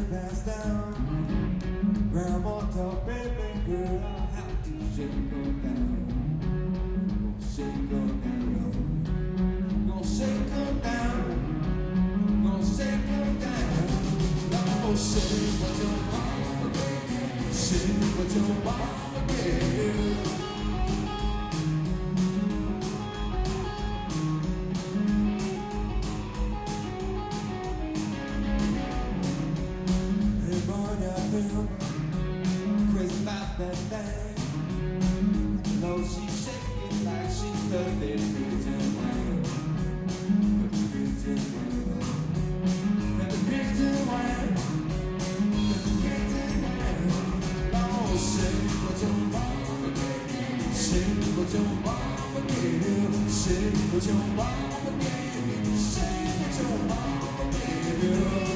pass down. Grandma talk, baby girl, I'll have to shake her down. Gonna shake her down. Gonna shake her down. Gonna shake her down. Oh, shake what your mama gave. Shake what your mama gave. Crazy about that thing. No, she's shaking like she's the pigeon wing. The pigeon wing. The pigeon wing. The pigeon wing. Oh, shake what your mama gave. Shake what your mama gave. Shake what your mama gave. Shake what your mama gave.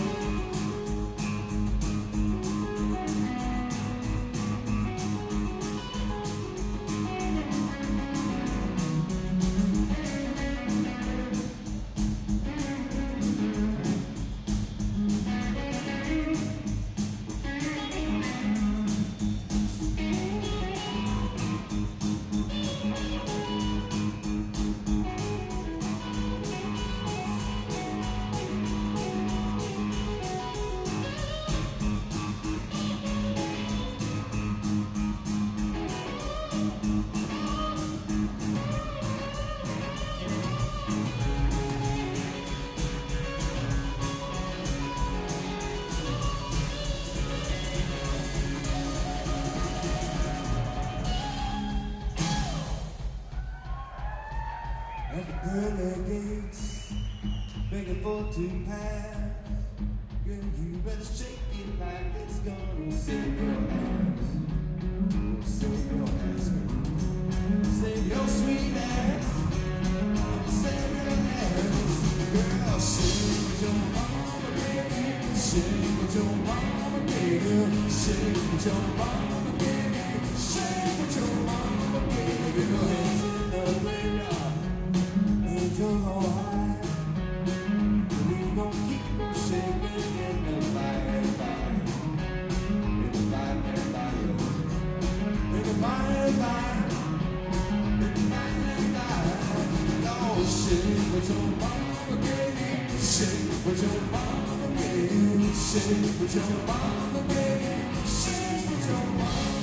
At the pearly gates, begging for to pass. Girl, you better shake it like it's gonna save your ass. Save your ass, save your sweet ass. Save your ass. Girl, shake what your mama gave. Shake what your mama gave. Shake what your mama gave. Shake what your mama gave. Your hands in the graveyard. Angels on high, we gon' keep on shaking in the light, in the light, in the light, in the light, in the light, in the light. Oh, shake what your mama gave, shake what your mama gave, shake what your mama gave, shake what your mama gave.